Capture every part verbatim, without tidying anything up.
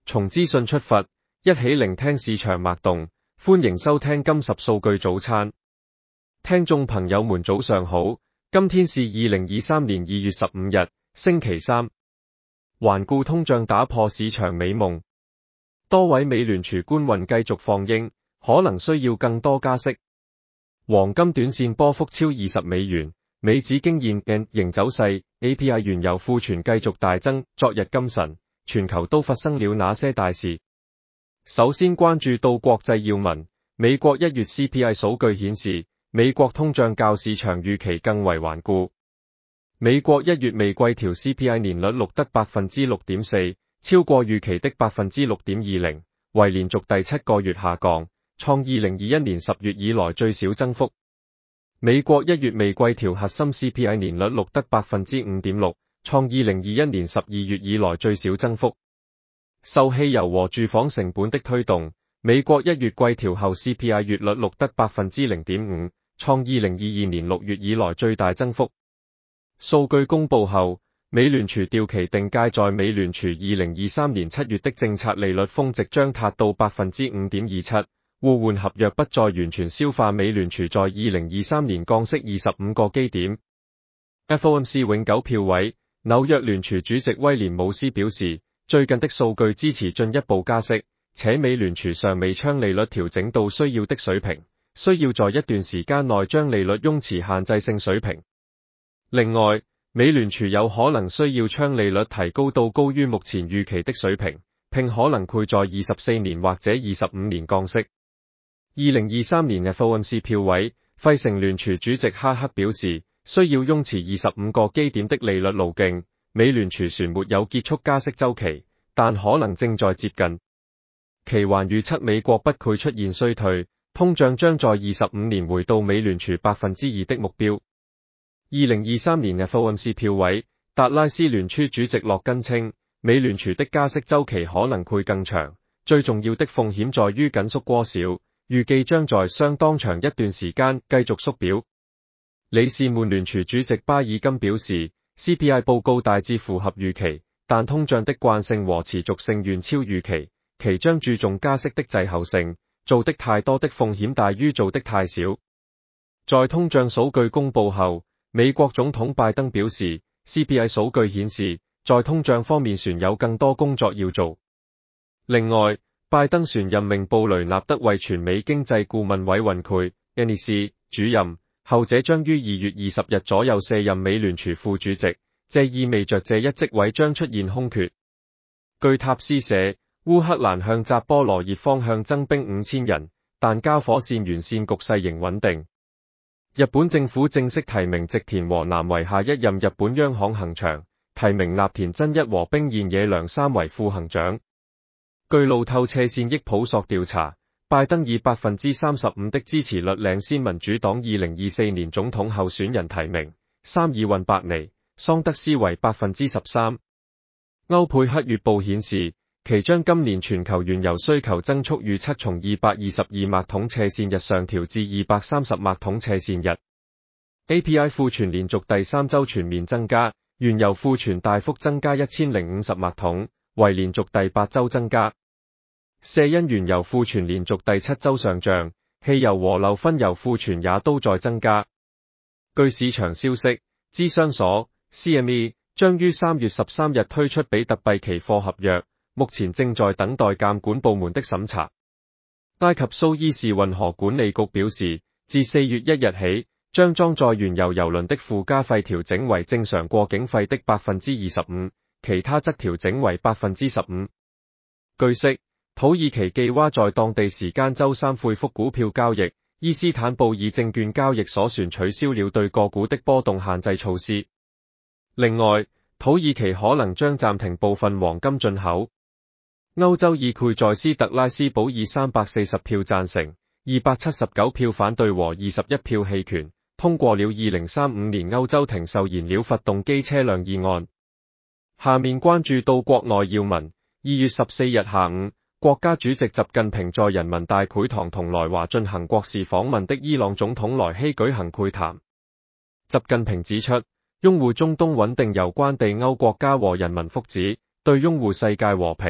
從資訊出發，一起聆聽市場脈動。歡迎收聽金十數據早餐。聽眾朋友們早上好，今天是二零二三年二月十五日，星期三。環顧通脹打破市場美夢，多位美聯儲官員繼續放鷹，可能需要更多加息。黃金短線波幅超二十美元，美指經現型走勢 ，A P I 原油庫存繼續大增。昨日今晨，全球都發生了哪些大事？首先關注到國際要聞，美國一月 C P I 數據顯示，美國通脹較市場預期更為頑固。美國一月未季調 C P I 年率錄得 百分之六點四， 超過預期的 百分之六點二零， 為連續第七個月下降，創二零二一年十月以來最小增幅。美國一月未季調核心 C P I 年率錄得 百分之五點六， 創二零二一年十二月以來最小增幅。受汽油和住房成本的推動，美國一月季調後 C P I 月率錄得 百分之零點五， 創二零二二年六月以來最大增幅。數據公布後，美聯儲掉期定價在美聯儲二零二三年七月的政策利率峰值將達到 百分之五點二七， 互換合約不再完全消化美聯儲在二零二三年降息二十五個基點。F O M C 永久票委，紐約聯儲主席威廉姆斯表示，最近的數據支持進一步加息，且美聯儲尚未將利率調整到需要的水平，需要在一段時間內將利率擁持限制性水平。另外，美聯儲有可能需要將利率提高到高於目前預期的水平，並可能會在二十四年或者二十五年降息。二零二三年 F O M C 票委，費城聯儲主席哈克表示，需要擁持二十五個基點的利率路徑。美聯儲雖沒有結束加息週期，但可能正在接近。其還預測美國不會出現衰退，通脹將在二十五年回到美聯儲百分之二的目標。二零二三年 F O M C 票委，達拉斯聯儲主席洛根稱，美聯儲的加息週期可能會更長，最重要的風險在於緊縮過少，預計將在相當長一段時間繼續縮表。理事滿聯儲主席巴爾金表示，C P I 報告大致符合預期，但通脹的慣性和持續性遠超預期，其將注重加息的滯後性，做的太多的風險大於做的太少。在通脹數據公布後，美國總統拜登表示 ，C P I 數據顯示，在通脹方面仍有更多工作要做。另外，拜登旋任命布雷納德為全美經濟顧問委員會 N E C 主任。後者將於二月二十日左右卸任美聯儲副主席，這意味着這一職位將出現空缺。據塔斯社，烏克蘭向扎波羅熱方向增兵五千人，但交火線沿線局勢仍穩定。日本政府正式提名植田和男為下一任日本央行行長，提名立田真一和冰彥野良三為副行長。據路透斜線益普索調查，拜登以百分之三十五的支持率領先民主黨二零二四年總統候選人提名，參議院伯尼桑德斯為百分之十三。歐佩克月報顯示，其將今年全球原油需求增速預測從二百二十二麥桶斜線日上調至二百三十麥桶斜線日。A P I 庫存連續第三周全面增加，原油庫存大幅增加一千零五十麥桶，為連續第八周增加。瀉因原油庫存連續第七周上漲，汽油和硫酚油庫存也都在增加。據市場消息，芝商所 C M E 將於三月十三日推出比特幣期貨合約，目前正在等待監管部門的審查。埃及蘇伊士運河管理局表示，自四月一日起，將裝載原油油輪的附加費調整為正常過境費的 百分之二十五， 其他則調整為 百分之十五。據悉，土耳其記娃在當地時間周三恢復股票交易，伊斯坦布爾證券交易所旋取消了對個股的波動限制措施。另外，土耳其可能將暫停部分黃金進口。歐洲議會在斯特拉斯堡以三百四十票贊成、二百七十九票反對和二十一票棄權，通過了二零三五年歐洲停售燃料發動機車輛議案。下面關注到國內要聞，二月十四日下午，國家主席習近平在人民大會堂同來華進行國事訪問的伊朗總統萊希舉行會談。習近平指出，擁護中東穩定攸關地歐國家和人民福祉，對擁護世界和平、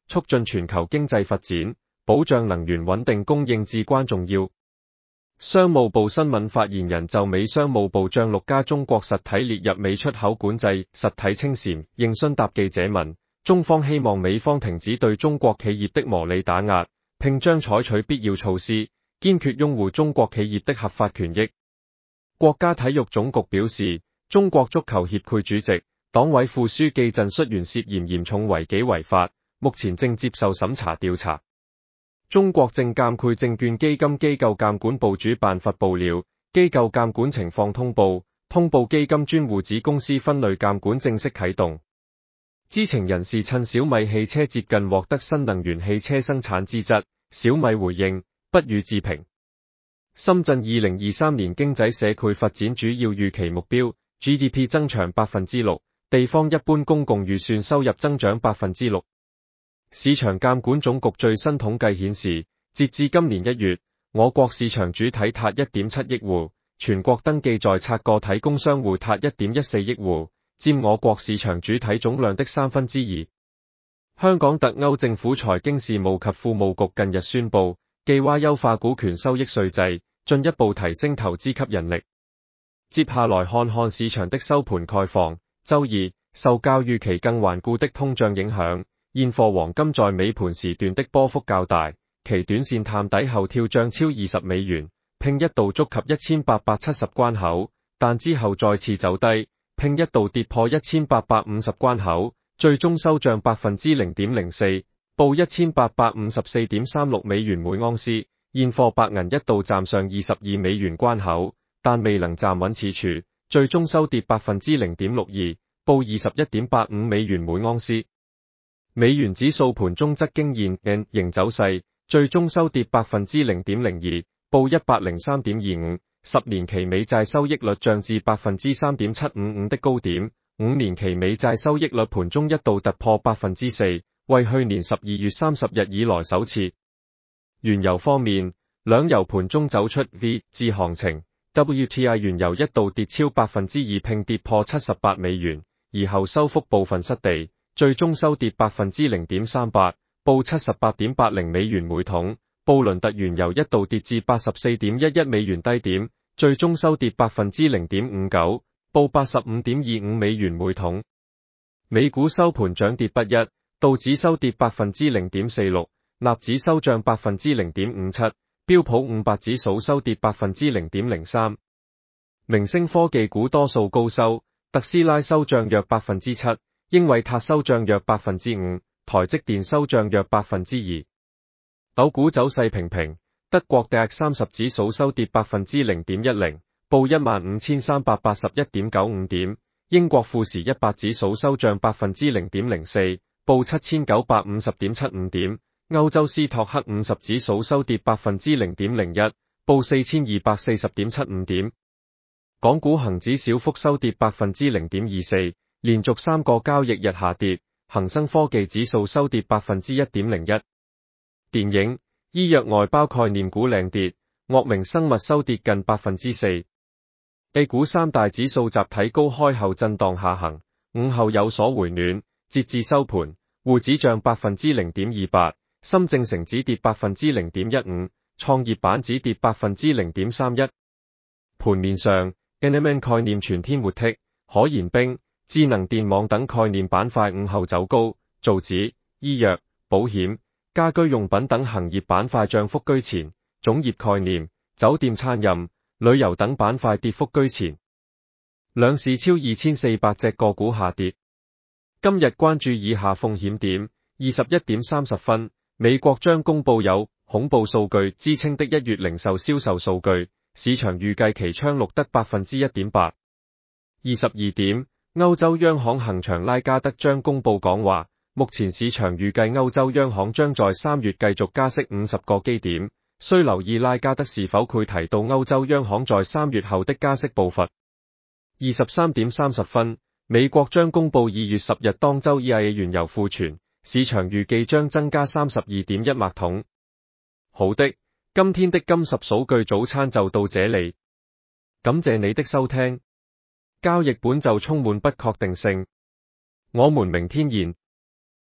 促進全球經濟發展，保障能源穩定供應至關重要。商務部新聞發言人就美商務部將六家中國實體列入美出口管制實體清禪，應詢答記者問，中方希望美方停止對中國企業的無理打壓，並將採取必要措施，堅決擁護中國企業的合法權益。國家體育總局表示，中國足球協會主席、黨委副書記陣戌源涉嫌嚴重違紀違法，目前正接受審查調查。中國證監會證券基金機構監管部主辦發布了機構監管情況通報，通報基金專戶子公司分類監管正式啟動。知情人士趁小米汽車接近獲得新能源汽車生產資質，小米回應不予置評。深圳二零二三年經濟社會發展主要預期目標 G D P 增長百分之六，地方一般公共預算收入增長百分之六。市場監管總局最新統計顯示，截至今年一月，我國市場主體達 一點七億戶，全國登記在冊個體工商戶達 一點一四億戶，佔我國市場主體總量的三分之二。香港特區政府財經事務及庫務局近日宣布，計劃優化股權收益稅制，進一步提升投資吸引力。接下來看看市場的收盤概況。周二，受較預期更頑固的通脹影響，現貨黃金在尾盤時段的波幅較大，其短線探底後跳漲超二十美元，並一度觸及一千八百七十關口，但之後再次走低，並一度跌破一千八百五十關口，最終收漲百分之零點零四，報一千八百五十四點三六美元每盎司。現貨白銀一度站上二十二美元關口，但未能站穩此處，最終收跌百分之零點六二，報二十一點八五美元每盎司。美元指數盤中則經現 N 型走勢，最終收跌百分之零點零二，報一百零三點二五。十年期美債收益率漲至百分之三點七五五的高點，五年期美債收益率盤中一度突破百分之四，為去年十二月三十日以來首次。原油方面，兩油盤中走出 V 字行情 ，W T I 原油一度跌超百分之二，並跌破七十八美元，而後收復部分失地，最終收跌百分之零點三八，報七十八點八零美元每桶。布倫特原油一度跌至八十四點一一美元低點，最終收跌百分之零點五九，報八十五點二五美元每桶。美股收盤漲跌不一，道指收跌百分之零點四六。納指收漲百分之零點五七，標普五百指數收跌百分之零點零三。明星科技股多數高收，特斯拉收漲約百分之七，英偉達收漲約百分之五，台積電收漲約百分之二。斗股走勢平平，德國 D A X 三十指數收跌百分之零點一零，報一萬五千三百八十一點九五點。英國富時一百指數收漲百分之零點零四，報七千九百五十點七五點。歐洲斯托克五十指數收跌百分之零點零一，報四千二百四十點七五點。港股恒指小幅收跌百分之零點二四，連續三個交易日下跌。恒生科技指數收跌百分之一點零一。電影、醫藥外包概念股領跌，岳明生物收跌近百分之四。A 股三大指數集體高開後震盪下行，午後有所回暖，截至收盤，滬指漲百分之零點二八。深證成指跌百分之零點一五，創業板指跌百分之零點三一。盤面上 ，N M N 概念全天活剔，可燃冰、智能電網等概念板塊午後走高，造紙、醫藥、保險、家居用品等行業板塊漲幅居前，種業概念、酒店餐飲、旅遊等板塊跌幅居前。兩市超二千四百隻個股下跌。今日關注以下風險點：二十一點三十分。美國將公布有恐怖數據之稱的一月零售銷售數據，市場預計其將錄得百分之一點八。二十二點，歐洲央行行長拉加德將公布講話，目前市場預計歐洲央行將在三月繼續加息五十個基點，需留意拉加德是否會提到歐洲央行在三月後的加息步伐。二十三點三十分，美國將公布二月十日當周 E I A 原油庫存。市場預計將增加三十二點一萬桶。好的，今天的金十數據早餐就到這裡，感謝你的收聽。交易本就充滿不確定性，我們明天見。